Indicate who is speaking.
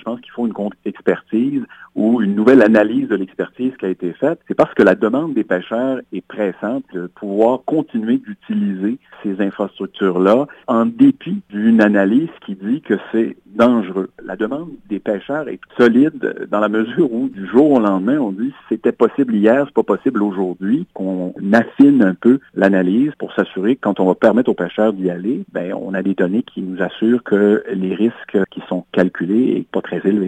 Speaker 1: pense qu'il faut une contre-expertise ou une nouvelle analyse de l'expertise qui a été faite. C'est parce que la demande des pêcheurs est pressante de pouvoir continuer d'utiliser ces infrastructures-là en dépit d'une analyse qui dit que c'est dangereux. La demande des pêcheurs est solide dans la mesure où du jour au lendemain, on dit c'était possible hier, c'est pas possible aujourd'hui, qu'on affine un peu l'analyse pour s'assurer que quand on va permettre aux pêcheurs d'y aller, on a des données qui nous assurent que les risques qui sont calculés est pas très élevé.